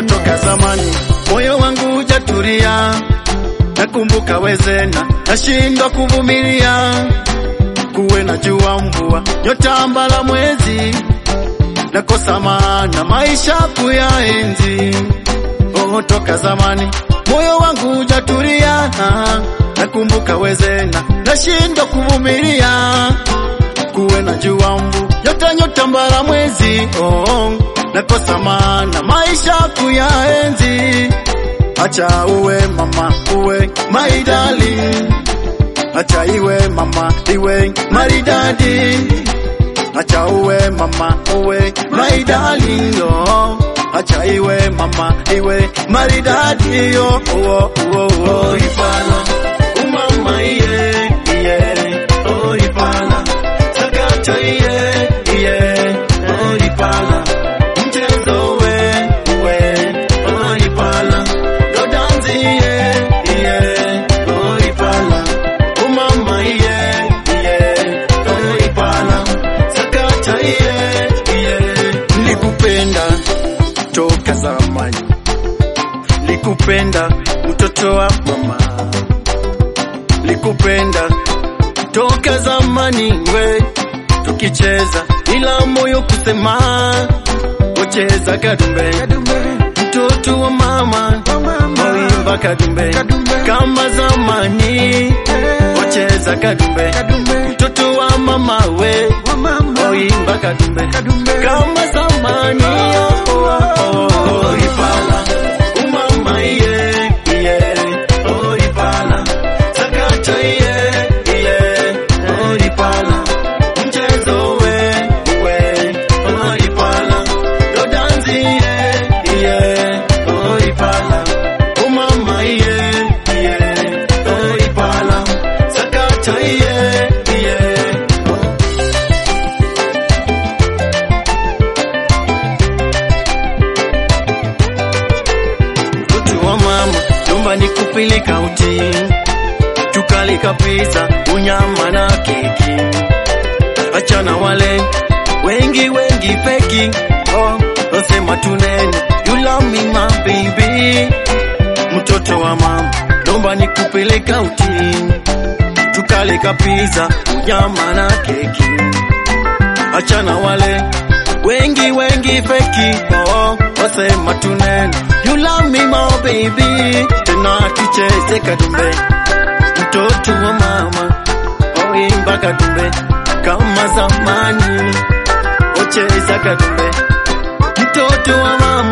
toka zamani moyo wangu hujatulia, nakumbuka wezena nashindwa kuvumilia, kuwe na jua mvua nyota mbala mwezi, nakosa maana maisha kuyaenzi. Oh, toka zamani moyo wangu hujatulia, nakumbuka wezena nashindwa kuvumilia, kuwe na jua mvua nyota mbala mwezi, oh, nakosa maana maisha kuyaenzi. Acha uwe mama uwe my darling, acha iwe mama iwe maridadi, acha uwe mama uwe my darling, oh, acha iwe mama iwe maridadi, oh, oh, oh, oh. Ipala umama iye iye, oh ipala sakata iye iye, oh ipala mchezo we oh ipala dodanzi iye iye, oh ipala umama iye iye, oh ipala sakata iye iye. Nilikupenda toka zamani, likupenda mtoto wa mama, likupenda toka zamani we, tukicheza ila moyo kusema, ocheza kadumbe mtoto wa mama, oimba kadumbe kama zamani, ocheza kadumbe mtoto wa mama we, oimba kadumbe kama zamani, oh, oh, oh. Ipala umama iye iye, oh ipala sakata iye iye, oh ipala mchezo we oh ipala dodanzi iye iye, oh ipala umama iye iye, oh ipala sakata iye iye. Nikupeleka uti tukalika pizza unyama na keki, achana wale wengi feki, oh wasema tunene you love me my baby, mtoto wa mama naomba nikupeleka uti tukalika pizza unyama na keki, achana wale wengi feki, oh wasema tunene you love me my baby, tena tucheze kadumbe mtoto wa mama, oimba kadumbe kama zamani, ocheza kadumbe mtoto wa mama.